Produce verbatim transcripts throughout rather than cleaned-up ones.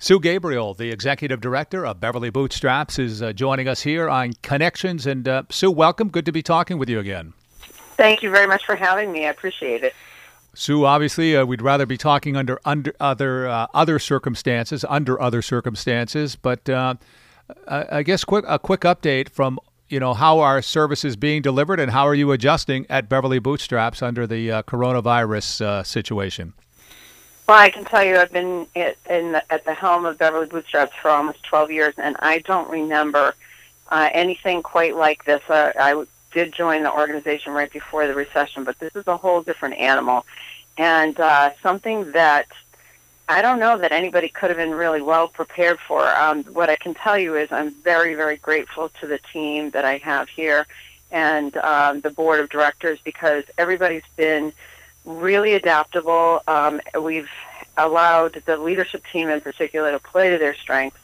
Sue Gabriel, the executive director of Beverly Bootstraps, is uh, joining us here on Connections. And uh, Sue, welcome. Good to be talking with you again. Thank you very much for having me. I appreciate it. Sue, obviously, uh, we'd rather be talking under under other uh, other circumstances, under other circumstances. But uh, I, I guess quick a quick update from you know how our service is being delivered and how are you adjusting at Beverly Bootstraps under the uh, coronavirus uh, situation. Well, I can tell you I've been at, in the, at the helm of Beverly Bootstraps for almost twelve years, and I don't remember uh, anything quite like this. Uh, I did join the organization right before the recession, but this is a whole different animal, and uh, something that I don't know that anybody could have been really well prepared for. Um, what I can tell you is I'm very, very grateful to the team that I have here and um, the board of directors, because everybody's been really adaptable. Um, we've allowed the leadership team in particular to play to their strengths,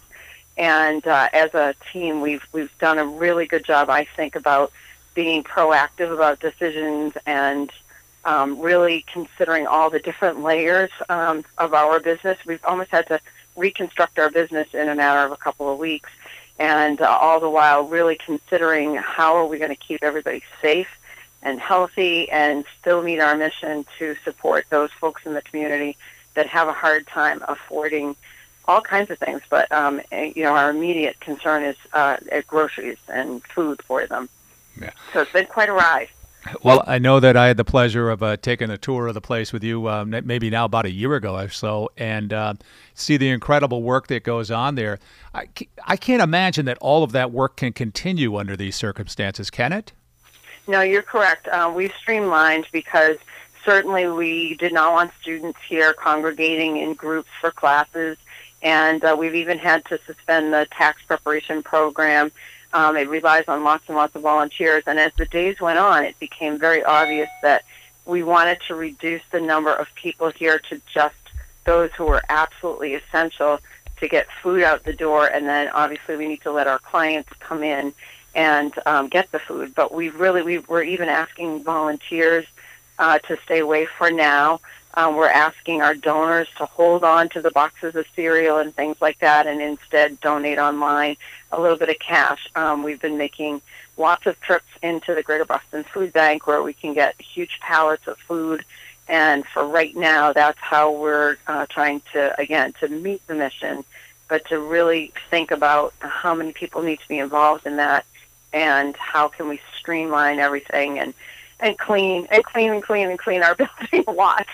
and uh, as a team, we've we've done a really good job, I think, about being proactive about decisions and um, really considering all the different layers um, of our business. We've almost had to reconstruct our business in a matter of a couple of weeks, and uh, all the while really considering how are we going to keep everybody safe and healthy and still meet our mission to support those folks in the community that have a hard time affording all kinds of things. But, um, you know, our immediate concern is uh, groceries and food for them. Yeah. So it's been quite a ride. Well, I know that I had the pleasure of uh, taking a tour of the place with you um, maybe now about a year ago or so, and uh, see the incredible work that goes on there. I, I can't imagine that all of that work can continue under these circumstances, can it? No, you're correct. Uh, we've streamlined because certainly we did not want students here congregating in groups for classes, and uh, we've even had to suspend the tax preparation program. Um, it relies on lots and lots of volunteers, and as the days went on, it became very obvious that we wanted to reduce the number of people here to just those who were absolutely essential to get food out the door, and then obviously we need to let our clients come in and um, get the food. But we really, we were even asking volunteers uh, to stay away for now. Um, we're asking our donors to hold on to the boxes of cereal and things like that and instead donate online a little bit of cash. Um, we've been making lots of trips into the Greater Boston Food Bank where we can get huge pallets of food. And for right now, that's how we're uh, trying to, again, to meet the mission, but to really think about how many people need to be involved in that and how can we streamline everything and, and clean and clean and clean and clean our building lots.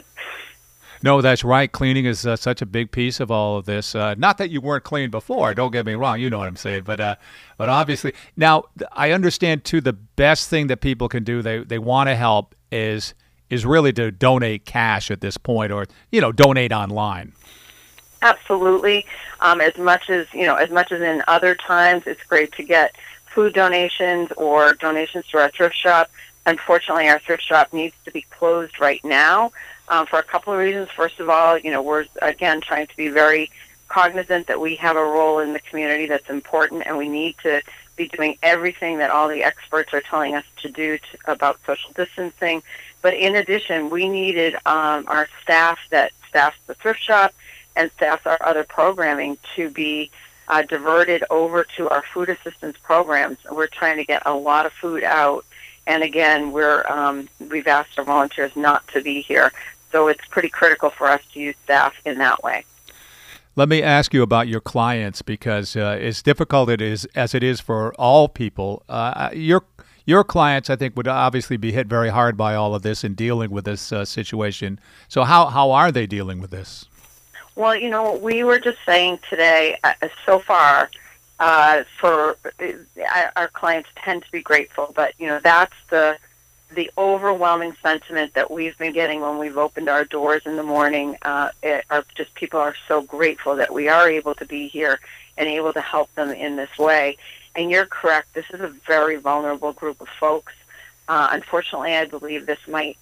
No, that's right. Cleaning is uh, such a big piece of all of this. Uh, not that you weren't clean before. Don't get me wrong. You know what I'm saying. But uh, but obviously, now I understand too. The best thing that people can do, they they want to help, is is really to donate cash at this point, or you know, donate online. Absolutely. Um, as much as you know, as much as in other times, it's great to get food donations or donations to our thrift shop. Unfortunately, our thrift shop needs to be closed right now um, for a couple of reasons. First of all, you know, we're, again, trying to be very cognizant that we have a role in the community that's important, and we need to be doing everything that all the experts are telling us to do to, about social distancing. But in addition, we needed um, our staff that staffs the thrift shop and staffs our other programming to be uh, diverted over to our food assistance programs. We're trying to get a lot of food out. And again, we're um, we've asked our volunteers not to be here, so it's pretty critical for us to use staff in that way. Let me ask you about your clients, because uh, as difficult it is as it is for all people, uh, your your clients, I think, would obviously be hit very hard by all of this and dealing with this uh, situation. So how how are they dealing with this? Well, you know, we were just saying today, uh, so far. Uh, for uh, our clients tend to be grateful, but you know that's the the overwhelming sentiment that we've been getting when we've opened our doors in the morning. Uh, it, are just people are so grateful that we are able to be here and able to help them in this way. And you're correct; this is a very vulnerable group of folks. Uh, unfortunately, I believe this might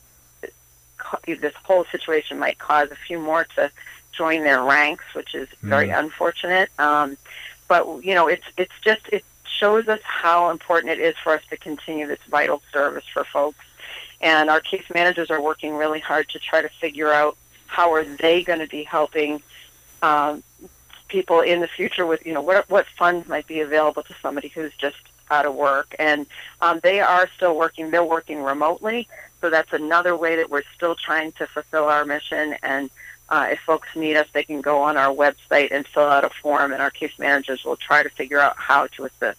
this whole situation might cause a few more to join their ranks, which is very mm. unfortunate. Um, But, you know, it's it's just, it shows us how important it is for us to continue this vital service for folks. And our case managers are working really hard to try to figure out how are they going to be helping um, people in the future with, you know, what what funds might be available to somebody who's just out of work. And um, they are still working. They're working remotely. So that's another way that we're still trying to fulfill our mission. And uh, if folks need us, they can go on our website and fill out a form, and our case managers will try to figure out how to assist.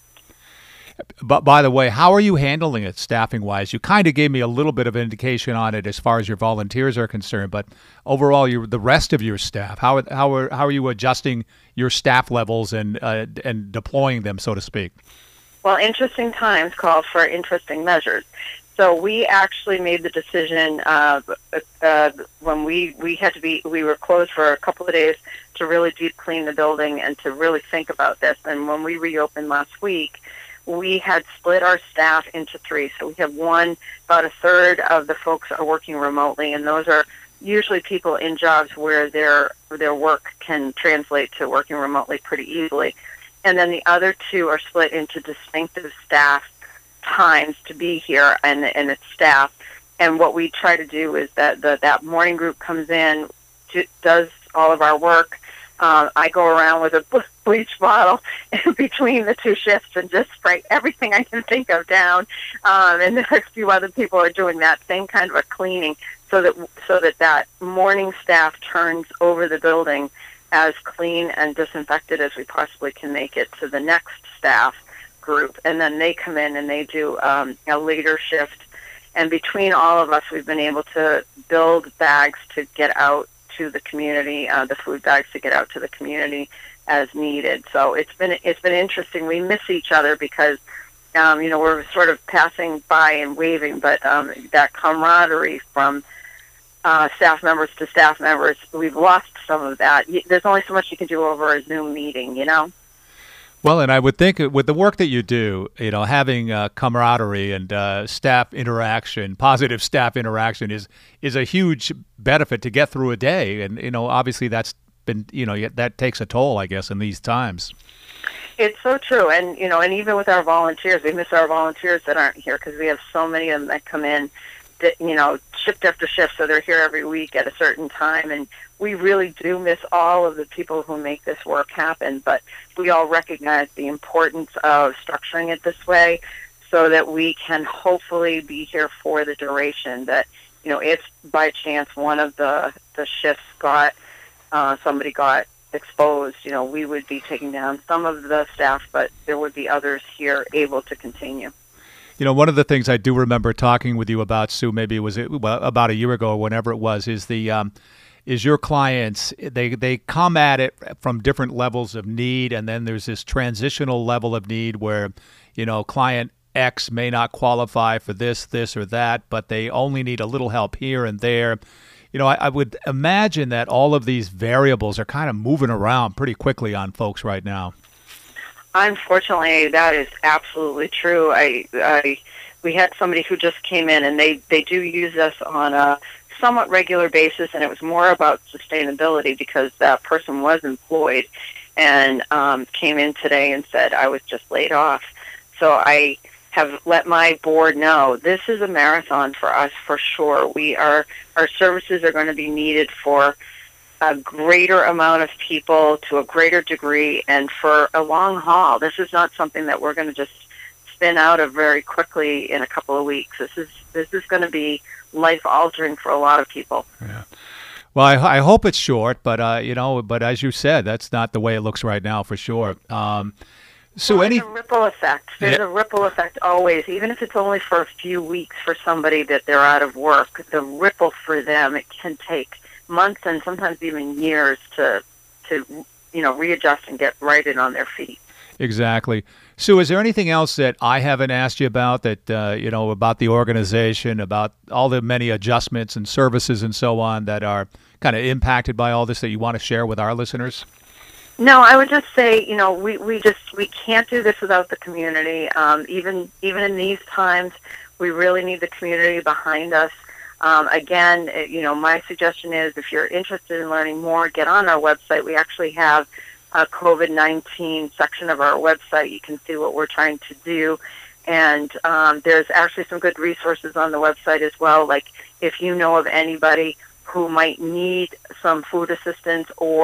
But by the way, how are you handling it staffing-wise? You kind of gave me a little bit of indication on it as far as your volunteers are concerned, but overall, you the rest of your staff, how are, how are how are you adjusting your staff levels and uh, and deploying them, so to speak? Well, interesting times call for interesting measures. So we actually made the decision uh, uh, when we, we had to be we were closed for a couple of days to really deep clean the building and to really think about this. And when we reopened last week, we had split our staff into three. So we have one, about a third of the folks are working remotely, and those are usually people in jobs where their their work can translate to working remotely pretty easily. And then the other two are split into distinctive staff times to be here, and and it's staff. And what we try to do is that the, that morning group comes in, to, does all of our work. Uh, I go around with a bleach bottle in between the two shifts and just spray everything I can think of down. Um, and the next few other people are doing that same kind of a cleaning, so that so that that morning staff turns over the building as clean and disinfected as we possibly can make it to the next staff group. And then they come in and they do um, a later shift. And between all of us, we've been able to build bags to get out to the community, uh, the food bags to get out to the community as needed. So it's been it's been interesting. We miss each other because um, you know, we're sort of passing by and waving, but um, that camaraderie from uh, staff members to staff members, we've lost some of that. There's only so much you can do over a Zoom meeting, you know. Well, and I would think with the work that you do, you know, having uh, camaraderie and uh, staff interaction, positive staff interaction is is a huge benefit to get through a day. And, you know, obviously that's been, you know, that takes a toll, I guess, in these times. It's so true. And, you know, and even with our volunteers, we miss our volunteers that aren't here because we have so many of them that come in, that, you know, shift after shift. So they're here every week at a certain time. And we really do miss all of the people who make this work happen, but we all recognize the importance of structuring it this way so that we can hopefully be here for the duration. That, you know, if by chance one of the, the shifts got, uh, somebody got exposed, you know, we would be taking down some of the staff, but there would be others here able to continue. You know, one of the things I do remember talking with you about, Sue, maybe it was well, about a year ago or whenever it was, is the um, is your clients, they they come at it from different levels of need, and then there's this transitional level of need where, you know, client X may not qualify for this, this, or that, but they only need a little help here and there. You know, I, I would imagine that all of these variables are kind of moving around pretty quickly on folks right now. Unfortunately, that is absolutely true. I, I, we had somebody who just came in, and they, they do use us on a somewhat regular basis, and it was more about sustainability because that person was employed and um, came in today and said, I was just laid off. So I have let my board know this is a marathon for us for sure. We are, our services are going to be needed for a greater amount of people to a greater degree and for a long haul. This is not something that we're going to just spin out of very quickly in a couple of weeks. This is this is going to be life altering for a lot of people. Yeah. Well, I, I hope it's short, but uh, you know, but as you said, that's not the way it looks right now for sure. Um, so well, any there's a ripple effect. There's yeah. a ripple effect always, even if it's only for a few weeks for somebody that they're out of work. The ripple for them, it can take months and sometimes even years to, to you know, readjust and get righted on their feet. Exactly. Sue, is there anything else that I haven't asked you about that, uh, you know, about the organization, about all the many adjustments and services and so on that are kind of impacted by all this that you want to share with our listeners? No, I would just say, you know, we, we just, we can't do this without the community. Um, even, even in these times, we really need the community behind us. Um, again, you know, my suggestion is if you're interested in learning more, get on our website. We actually have a COVID nineteen section of our website. You can see what we're trying to do. And um, there's actually some good resources on the website as well. Like if you know of anybody who might need some food assistance or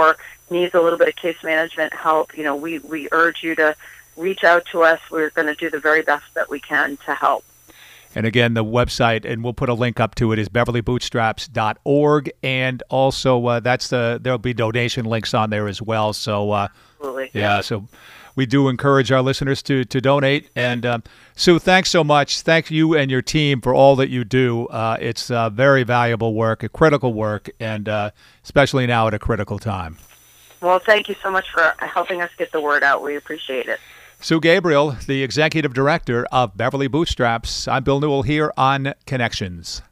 needs a little bit of case management help, you know, we, we urge you to reach out to us. We're going to do the very best that we can to help. And again, the website, and we'll put a link up to it, is beverly bootstraps dot org. And also, uh, that's the there'll be donation links on there as well. So, uh, Absolutely. yeah, so we do encourage our listeners to to donate. And um, Sue, thanks so much. Thank you and your team for all that you do. Uh, it's uh, very valuable work, a critical work, and uh, especially now at a critical time. Well, thank you so much for helping us get the word out. We appreciate it. Sue Gabriel, the Executive Director of Beverly Bootstraps. I'm Bill Newell here on Connections.